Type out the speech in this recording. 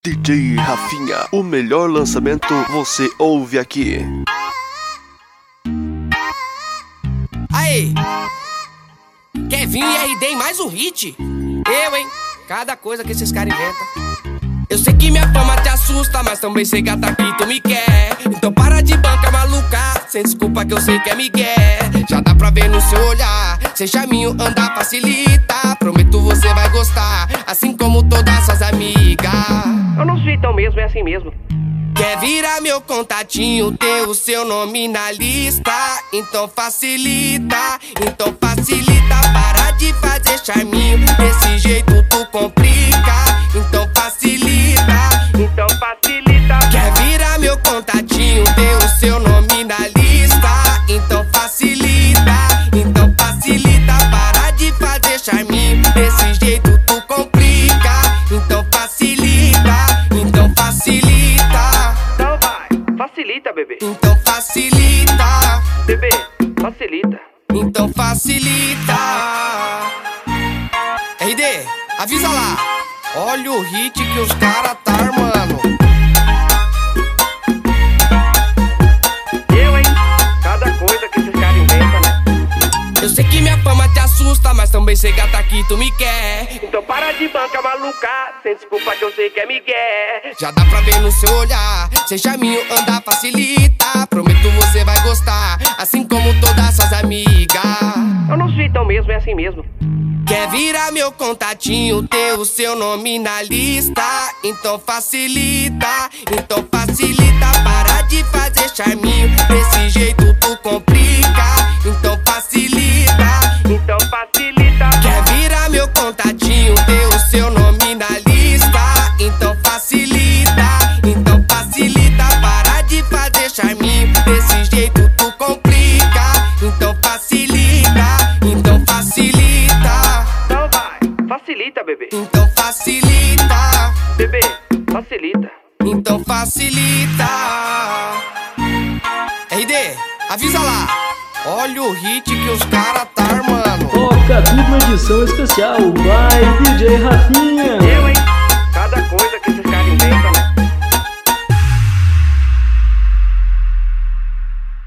DJ Rafinha, o melhor lançamento você ouve aqui. Aê! Kevinho e RD em mais um hit. Eu, hein? Cada coisa que esses caras inventam. Eu sei que minha fama te assusta, mas também sei que até aqui tu me quer. Então para de banca maluca, sem desculpa que eu sei que é migué. Já dá pra ver no seu olhar, sem charminho andar facilita. Prometo você vai gostar, assim como todas suas amigas. Eu não sou então mesmo, é assim mesmo. Quer virar meu contatinho, ter o seu nome na lista? Então facilita, para de fazer charminho, desse jeito tu complica. Então facilita, quer virar meu contatinho, ter o seu nome na lista? Então facilita, para de fazer charminho, desse jeito tu complica. Então facilita, então facilita, bebê. Então facilita, bebê, facilita. Então facilita. RD, avisa lá. Olha o hit que os caras tá armando. Eu, hein? Cada coisa que esses caras inventam, né? Eu sei que minha fama te assusta, mas também sei que até aqui tu me quer. Então para de banca maluca, sem desculpa que eu sei que é migué. Já dá pra ver no seu olhar, sem charminho andar facilita. Prometo você vai gostar, assim como todas suas amigas. Eu não sou então mesmo, é assim mesmo. Quer virar meu contatinho, ter o seu nome na lista? Então facilita, para de fazer charminho, desse jeito tu complica. Então facilita, quer virar meu contatinho, ter o seu nome na lista? Então facilita, para de fazer charminho, desse jeito tu complica. Então facilita, facilita, bebê. Então facilita, bebê, facilita. Então facilita. RD, avisa lá. Olha o hit que os caras tá armando. Toca tudo na edição especial. Vai, DJ Rafinha. Eu, hein? Cada coisa que esses caras inventam.